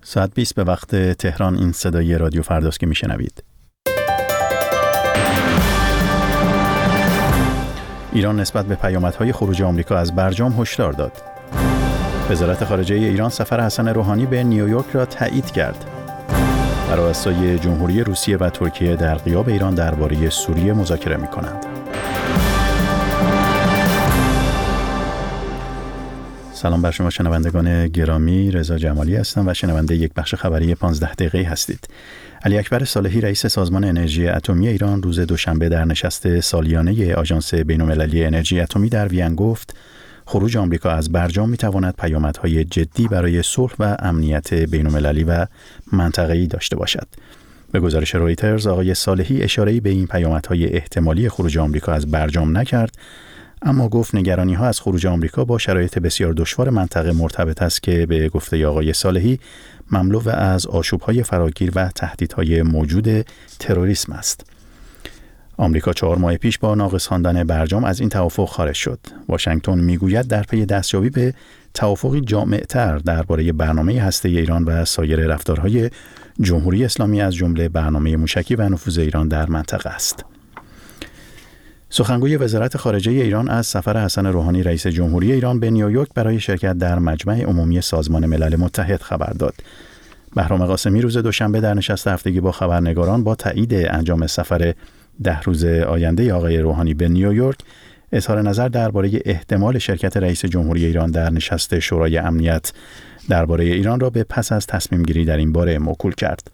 ساعت 20 به وقت تهران. این صدای رادیو فرداست که میشنوید. ایران نسبت به پیامدهای خروج آمریکا از برجام هشدار داد. وزارت خارجه ایران سفر حسن روحانی به نیویورک را تایید کرد. رؤسای جمهوری روسیه و ترکیه در غیاب ایران درباره سوریه مذاکره می‌کنند. سلام بر شما شنوندگان گرامی، رضا جمالی هستم و شنونده یک بخش خبری 15 دقیقه‌ای هستید. علی اکبر صالحی رئیس سازمان انرژی اتمی ایران روز دوشنبه در نشست سالیانه آژانس بین‌المللی انرژی اتمی در وین گفت خروج آمریکا از برجام می‌تواند پیامدهای جدی برای صلح و امنیت بین‌المللی و منطقه‌ای داشته باشد. به گزارش رویترز آقای صالحی اشاره‌ای به این پیامدهای احتمالی خروج آمریکا از برجام نکرد، اما گفت نگرانی‌ها از خروج آمریکا با شرایط بسیار دشوار منطقه مرتبط است که به گفته آقای صالحی مملو از آشوب‌های فراگیر و تهدیدهای موجود تروریسم است. آمریکا 4 ماه پیش با ناقص خواندن برجام از این توافق خارج شد. واشنگتن میگوید در پی دستیابی به توافقی جامع‌تر درباره برنامه هسته ایران و سایر رفتارهای جمهوری اسلامی از جمله برنامه موشکی و نفوذ ایران در منطقه است. سخنگوی وزارت خارجه ایران از سفر حسن روحانی رئیس جمهوری ایران به نیویورک برای شرکت در مجمع عمومی سازمان ملل متحد خبر داد. بهرام قاسمی روز دوشنبه در نشست هفتگی با خبرنگاران با تایید انجام سفر 10 روز آینده آقای روحانی به نیویورک اظهار نظر درباره احتمال شرکت رئیس جمهوری ایران در نشست شورای امنیت درباره ایران را به پس از تصمیم گیری در این باره موکول کرد.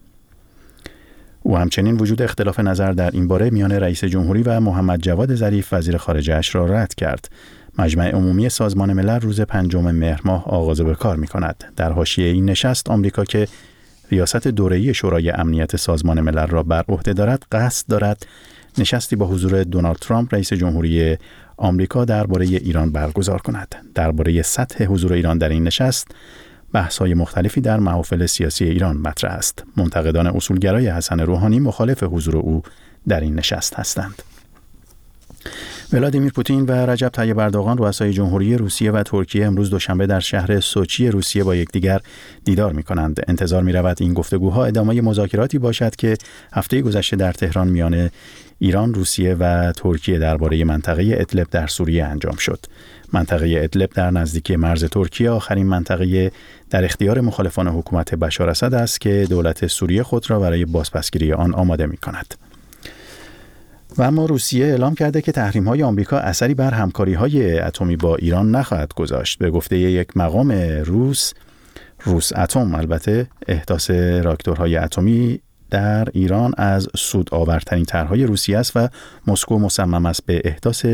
او همچنین وجود اختلاف نظر در این باره میان رئیس جمهوری و محمد جواد ظریف وزیر خارجه اش را رد کرد. مجمع عمومی سازمان ملل روز 5 مهر ماه آغاز به کار می‌کند. در حاشیه این نشست آمریکا که ریاست دوره‌ای شورای امنیت سازمان ملل را بر عهده دارد قصد دارد نشستی با حضور دونالد ترامپ رئیس جمهوری آمریکا درباره ایران برگزار کند. درباره سطح حضور ایران در این نشست بحث‌های مختلفی در محافل سیاسی ایران مطرح است. منتقدان اصولگرای حسن روحانی مخالف حضور او در این نشست هستند. ولادیمیر پوتین و رجب طیب اردوغان رؤسای جمهوری روسیه و ترکیه امروز دوشنبه در شهر سوچی روسیه با یکدیگر دیدار می‌کنند. انتظار می‌رود این گفتگوها ادامه مذاکراتی باشد که هفته گذشته در تهران میان ایران، روسیه و ترکیه درباره منطقه ادلب در سوریه انجام شد. منطقه ادلب در نزدیکی مرز ترکیه آخرین منطقه در اختیار مخالفان حکومت بشار اسد است که دولت سوریه خود را برای بازپسگیری آن آماده می‌کند. و اما روسیه اعلام کرده که تحریم‌های آمریکا اثری بر همکاری‌های اتمی با ایران نخواهد گذاشت. به گفته یک مقام روس اتم البته احداث راکتورهای اتمی در ایران از سودآورترین طرح‌های روسیه است و مسکو مصمم است به احداث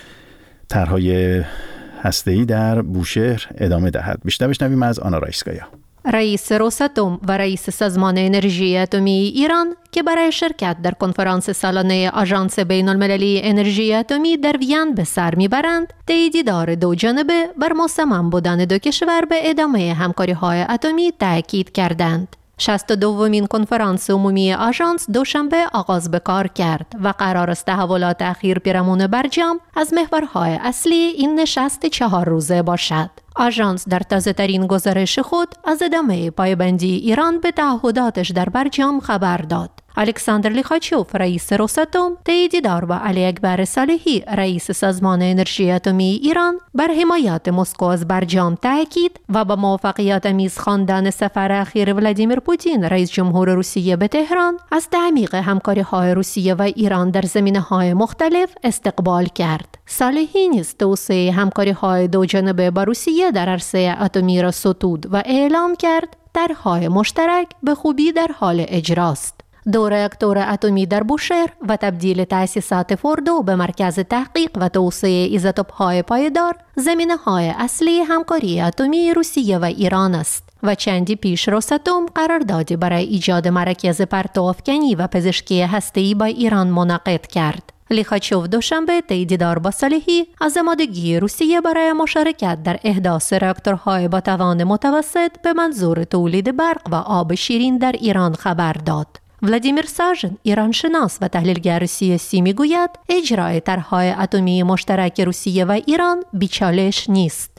طرح‌های هسته‌ای در بوشهر ادامه دهد. بیشتر بشنویم از آنا رایسکایا. رئیس روساتوم و رئیس سازمان انرژی اتمی ایران که برای شرکت در کنفرانس سالانه آژانس بین‌المللی انرژی اتمی در وین به سر میبرند، دیدار دو جانبه بر مصمم بودن دو کشور به ادامه همکاری‌های اتمی تاکید کردند. 62مین کنفرانس عمومی آژانس دوشنبه آغاز به کار کرد و قرار است تحولات اخیر پیرامون برجام از محورهای اصلی این نشست 4 روزه باشد. آژانس در تازه‌ترین گزارش خود از ادامه پایبندی ایران به تعهداتش در برجام خبر داد. الکساندر لیخاچوف رئیس روساتوم دیدار با علی اکبر صالحی رئیس سازمان انرژی اتمی ایران بر حمایت مسکو از برجام تاکید و با موفقیت‌آمیز خواندن سفر اخیر ولادیمیر پوتین رئیس جمهور روسیه به تهران از تعمیق همکاری‌های روسیه و ایران در زمینه‌های مختلف استقبال کرد. صالحی نیز توسعه همکاری‌های دوجانبه با روسیه در عرصه اتمی را ستود و اعلام کرد طرح‌های مشترک به خوبی در حال اجراست. 2 راکتور اتمی در بوشهر و تبدیل تأسیسات فوردو به مرکز تحقیق و توسعه ایزوتوپ‌های پایدار زمینه‌های اصلی همکاری اتمی روسیه و ایران است و چندی پیش روساتوم قراردادی برای ایجاد مراکز پرتوافکنی و پزشکی هسته‌ای با ایران منعقد کرد. لیخاچوف دوشنبه دیدار با صالحی از آمادگی روسیه برای مشارکت در احداث راکتورهای با توان متوسط به منظور تولید برق و آب شیرین در ایران خبر داد. ولادیمیر ساژن ایرانشناس و تحلیلگر سیاسی میگوید اجرای طرح‌های اتمی مشترک روسیه و ایران بی‌چالش نیست.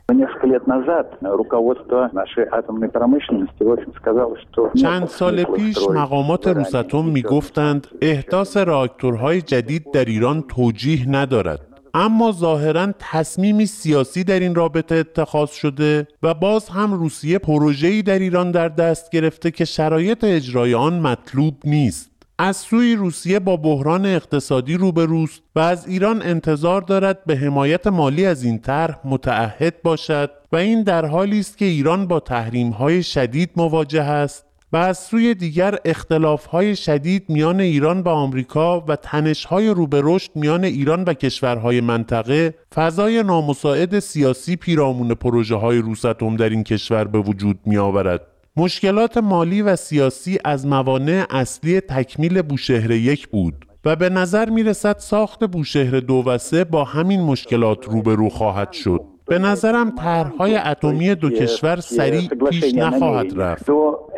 چند سال پیش مقامات روساتوم میگفتند احداث راکتورهای جدید در ایران توجیه ندارد. اما ظاهراً تصمیمی سیاسی در این رابطه اتخاذ شده و باز هم روسیه پروژه‌ای در ایران در دست گرفته که شرایط اجرای آن مطلوب نیست. از سوی روسیه با بحران اقتصادی روبروست و از ایران انتظار دارد به حمایت مالی از این طرح متعهد باشد و این در حالی است که ایران با تحریم‌های شدید مواجه است و از سوی دیگر اختلاف‌های شدید میان ایران و آمریکا و تنش‌های رو به رشد میان ایران و کشورهای منطقه فضای نامساعد سیاسی پیرامون پروژه‌های روساتوم در این کشور به وجود می‌آورد. مشکلات مالی و سیاسی از موانع اصلی تکمیل بوشهر 1 بود و به نظر می‌رسد ساخت بوشهر 2 و 3 با همین مشکلات روبرو خواهد شد. به نظرم طرح‌های اتمی دو کشور سریع پیش نخواهد رفت.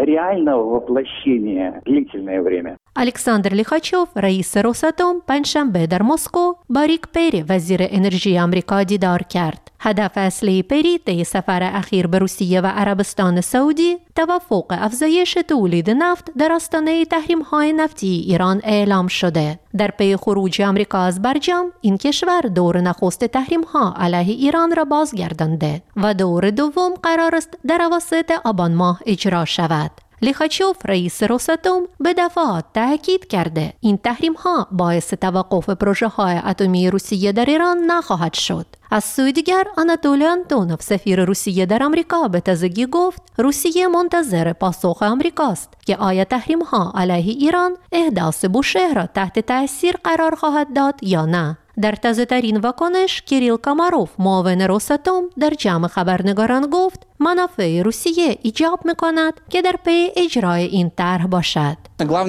الکساندر لیخاچوف رئیس روساتوم پنجشنبه در مسکو با ریک پری وزیر انرژی آمریکا دیدار کرد. هدف اصلی پری طی سفر اخیر به روسیه و عربستان سعودی توافق افزایش تولید نفت در آستانه تحریم‌های نفتی ایران اعلام شده. در پی خروج آمریکا از برجام، این کشور دور نخست تحریم‌ها علیه ایران را بازگردانده و دور دوم قرار است در اواسط آبان ماه اجرا شود. لیخاچوف رئیس روساتوم به دفعات تاکید کرده این تحریم‌ها باعث توقف پروژه‌های اتمی روسیه در ایران نخواهد شد. از سوی دیگر آناتولی آنتونوف سفیر روسیه در آمریکا به تازگی گفت روسیه منتظر پاسخ آمریکاست که آیا تحریم‌ها علیه ایران احداث بوشهر را تحت تأثیر قرار خواهد داد یا نه. در تازه‌ترین واکنش کیریل کاماروف معاون روساتوم در جمع خبرنگاران گفت منافع روسیه ایجاب می‌کند که در پی اجرای این طرح باشد.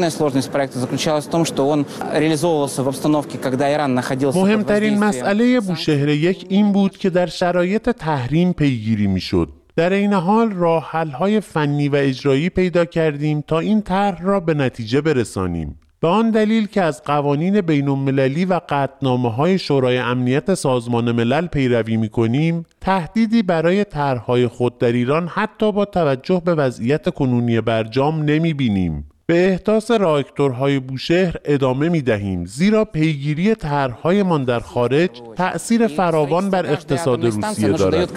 مهمترین مسئله بوشهر 1 این بود که در شرایط تحریم پیگیری می‌شد. در این حال راه حل‌های فنی و اجرایی پیدا کردیم تا این طرح را به نتیجه برسانیم. به آن دلیل که از قوانین بین‌المللی و قطعنامه‌های شورای امنیت سازمان ملل پیروی می‌کنیم، تهدیدی برای طرح‌های خود در ایران حتی با توجه به وضعیت کنونی برجام نمی‌بینیم. به احداث راکتورهای بوشهر ادامه می‌دهیم، زیرا پیگیری طرح‌هایمان در خارج تأثیر فراوان بر اقتصاد روسیه دارد.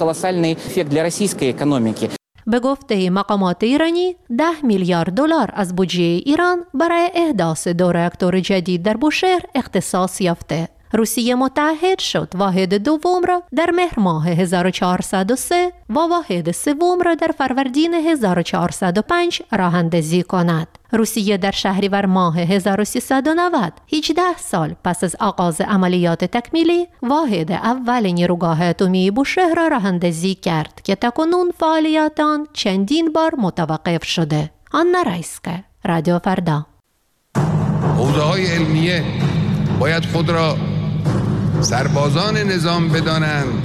به گفته مقامات ایرانی 10 میلیارد دلار از بودجه ایران برای احداث دو راکتور جدید در بوشهر اختصاص یافته. روسیه متعهد شد واحد دوم را در مهر ماه 1403 و واحد سوم را در فروردین 1405 راه اندازی کند. روسیه در شهریور ماه 1390 18 سال پس از آغاز عملیات تکمیلی واحد اول نیروگاه اتمی بوشهر را راه اندازی کرد که تاکنون فعالیت آن چندین بار متوقف شده. آنا رایسکه، رادیو فردا. حوزه‌های علمیه باید خود را سربازان نظام بدانند،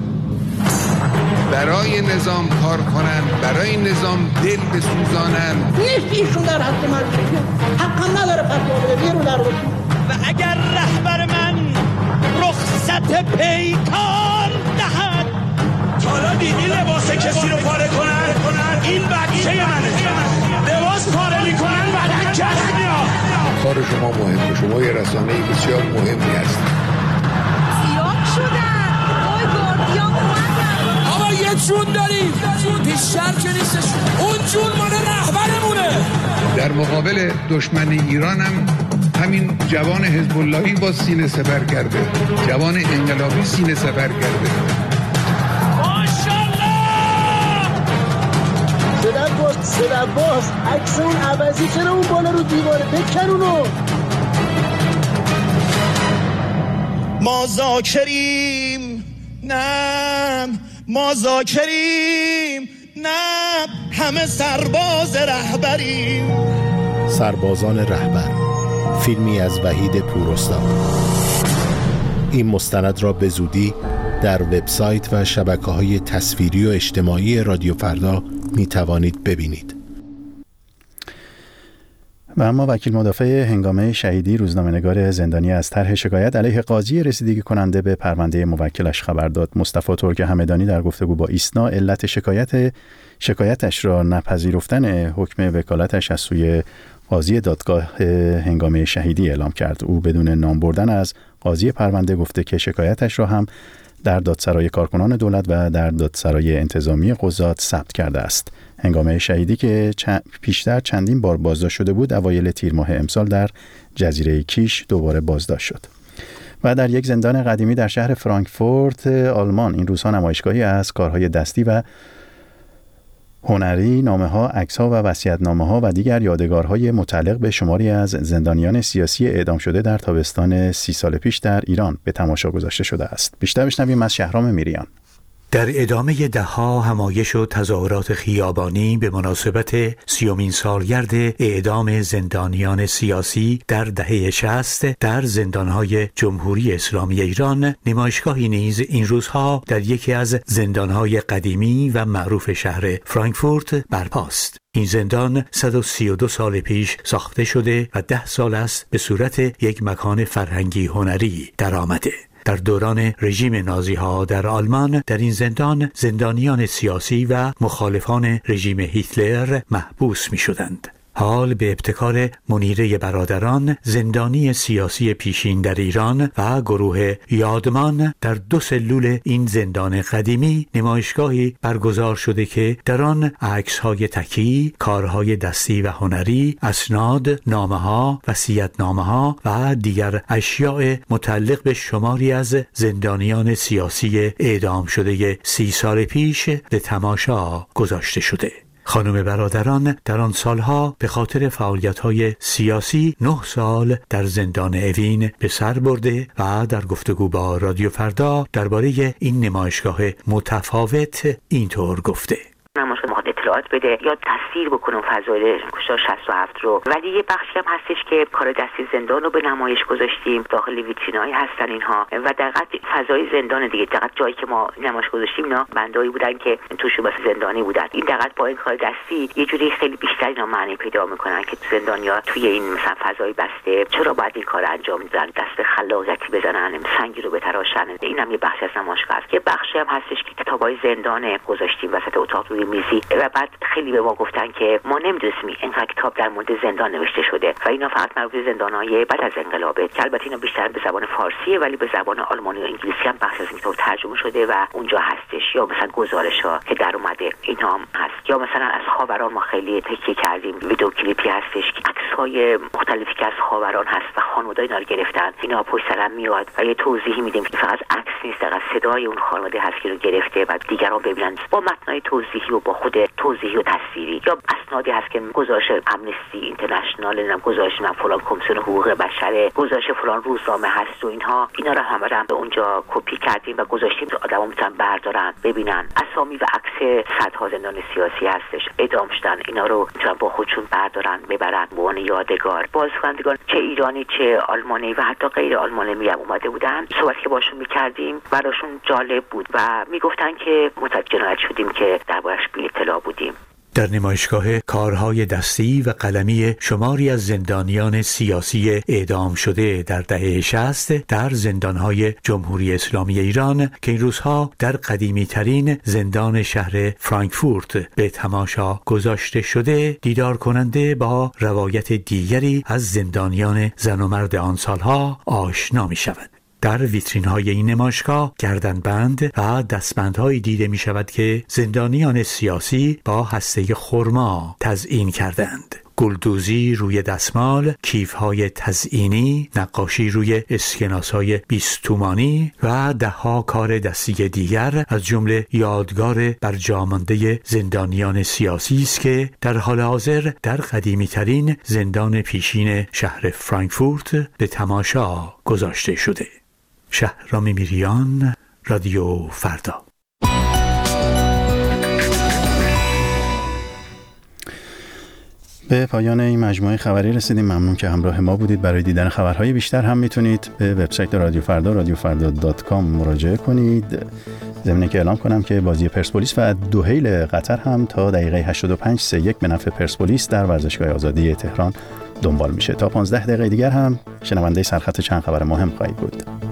برای نظام کار کنند، برای نظام دل بسوزانند. ایشون در حق من حقم نداره فتوا بده رو در و اگر رهبر من رخصت پیکار دهد. حالا دیدی لباس کسی رو پاره کنن؟ این بچه منه. لباس پاره میکنن بعدن کسی میاد. کار شما مهمه، شما یه رسانه‌ای بسیار مهمی هست. زیاد شدن آقای گاردیان اومدن. آقا یه جون داریم، بیشتر که نیستش، اون جون مال رهبرمونه. در مقابل دشمن ایران هم همین جوان حزب اللهی با سینه سپر کرده، جوان انقلابی سینه سپر کرده. صدا باز عکس اون عوضی چرا اون بالا رو دیواره بکن اونو. ما ذاکریم نه، ما ذاکریم نه، همه سرباز رهبریم. سربازان رهبر، فیلمی از وحید پوراستاد. این مستند را به زودی در وبسایت و شبکه‌های تصویری و اجتماعی رادیو فردا می توانید ببینید. و اما وکیل مدافع هنگامه شهیدی روزنامه‌نگار زندانی از طرح شکایت علیه قاضی رسیدگی کننده به پرونده موکلش خبر داد. مصطفی ترک همدانی در گفتگو با ایسنا علت شکایتش را نپذیرفتن حکم وکالتش از سوی قاضی دادگاه هنگامه شهیدی اعلام کرد. او بدون نام بردن از قاضی پرونده گفته که شکایتش را هم در دادسرای کارکنان دولت و در دادسرای انتظامی قضات ثبت کرده است. هنگامه شهیدی که پیشتر چندین بار بازداشت شده بود، اوایل تیر ماه امسال در جزیره کیش دوباره بازداشت شد. و در یک زندان قدیمی در شهر فرانکفورت آلمان این روزها نمایشگاهی از کارهای دستی و هنری، نامه‌ها، عکس‌ها و وصیت‌نامه‌ها و دیگر یادگارهای متعلق به شماری از زندانیان سیاسی اعدام شده در تابستان 30 سال پیش در ایران به تماشا گذاشته شده است. بیشتر بشنویم از شهرام میریان. در ادامه ده‌ها همایش و تظاهرات خیابانی به مناسبت 30مین سالگرد اعدام زندانیان سیاسی در دهه 60 در زندانهای جمهوری اسلامی ایران، نمایشگاهی نیز این روزها در یکی از زندانهای قدیمی و معروف شهر فرانکفورت برپاست. این زندان 132 سال پیش ساخته شده و 10 سال است به صورت یک مکان فرهنگی هنری درآمده. در دوران رژیم نازی‌ها در آلمان در این زندان زندانیان سیاسی و مخالفان رژیم هیتلر محبوس می‌شدند. حال به ابتکار منیره برادران، زندانی سیاسی پیشین در ایران و گروه یادمان، در 2 سلول این زندان قدیمی نمایشگاهی برگزار شده که در آن عکس‌های تکی، کارهای دستی و هنری، اسناد، نامه‌ها، وصیت‌نامه‌ها و دیگر اشیاء متعلق به شماری از زندانیان سیاسی اعدام شده 30 سال پیش به تماشا گذاشته شده. خانم برادران در آن سالها به خاطر فعالیت‌های سیاسی 9 سال در زندان اوین به سر برده و در گفتگو با رادیو فردا درباره این نمایشگاه متفاوت اینطور گفته: نمایشگاه میخواد اطلاعات بده یا تصویر بکنه فضایل کشتار 67 رو، ولی یه بخشی هم هستش که کار دستی زندان رو به نمایش گذاشتیم، داخل ویترینایی هستن اینها و دقیقاً فضای زندان دیگه، دقیقاً جایی که ما نمایش گذاشتیم اینا بندایی بودن که توش بس زندانی بودن. این دقیقاً با این کار دستی یه جوری خیلی بیشتر اینا معنی پیدا میکنن که زندانیا توی این مثلا فضای بسته چرا باید این کار انجام بدن، دست خلاقیتی بزنن، سنگی رو بتراشن. اینم یه بخش از نمایشگاه است. یه بخشی هم هستش که کتابای زندان گذاشتیم وسط اتاق میزی و بعد خیلی به ما گفتن که ما نمی‌دونستیم اینقدر کتاب در مورد زندان نوشته شده و اینا فقط مربوط به زندان‌های بعد از انقلابه که البته اینا بیشتر به زبان فارسیه ولی به زبان آلمانی و انگلیسی هم بخش از این کتاب ترجمه شده و اونجا هستش، یا مثلا گزارش‌ها که در اومده اینا هم هست، یا مثلا از خاوران ما خیلی تکیه کردیم، ویدیو کلیپی هستش که عکس‌های مختلفی که از خاوران هست و خانواده‌ها اینا رو گرفتن، اینا پشت سرم میاد و یه توضیحی میدیم که فقط عکس نیست، فقط صدای اون خانواده هست که رو گرفته و دیگران ببینن با متنای توضیحی و با خود توضیحی و تصویری، یا اسنادی هست که گزارش امنستی اینترنشنال، نمیدونم گزارش من فلان کمیسیون حقوق بشر، گزارش فلان روزنامه هست و اینها رو همه رو به اونجا کپی کردیم و گذاشتیم که آدما میتونن بردارن ببینن. اسامی و عکس صدها زندانی سیاسی هستش اعدام شدن، اینا رو میتونن با خودشون بردارن ببرن به عنوان یادگار. بازخوانندگان چه ایرانی چه آلمانی و حتی غیر آلمانی میام اومده بودن، صحبت که باشون میکردیم براشون جالب بود و میگفتن که متوجه جنایت شدیم که دربارش بی اطلاع بودیم. در نمایشگاه کارهای دستی و قلمی شماری از زندانیان سیاسی اعدام شده در دهه 60 در زندانهای جمهوری اسلامی ایران که این روزها در قدیمی ترین زندان شهر فرانکفورت به تماشا گذاشته شده، دیدار کننده با روایت دیگری از زندانیان زن و مرد آن سالها آشنا می شود. در ویترین‌های این نمایشگاه گردنبند و دستبندهایی دیده می شود که زندانیان سیاسی با هسته خرما تزیین کردند. گلدوزی روی دستمال، کیف‌های تزیینی، نقاشی روی اسکناس‌های 20 تومانی و ده‌ها کار دستی دیگر از جمله یادگار برجامانده زندانیان سیاسی است که در حال حاضر در قدیمی‌ترین زندان پیشین شهر فرانکفورت به تماشا گذاشته شده. شهرام میریان، رادیو فردا. به پایان این مجموعه خبری رسیدیم. ممنون که همراه ما بودید. برای دیدن خبرهای بیشتر هم میتونید به وبسایت رادیو فردا radiofarda.com مراجعه کنید. ضمن که اعلام کنم که بازی پرسپولیس و دوحیل قطر هم تا دقیقه 85 3-1 به نفع پرسپولیس در ورزشگاه آزادی تهران دنبال میشه. تا 15 دقیقه دیگر هم شنونده سرخط چند خبر مهم خواهید بود.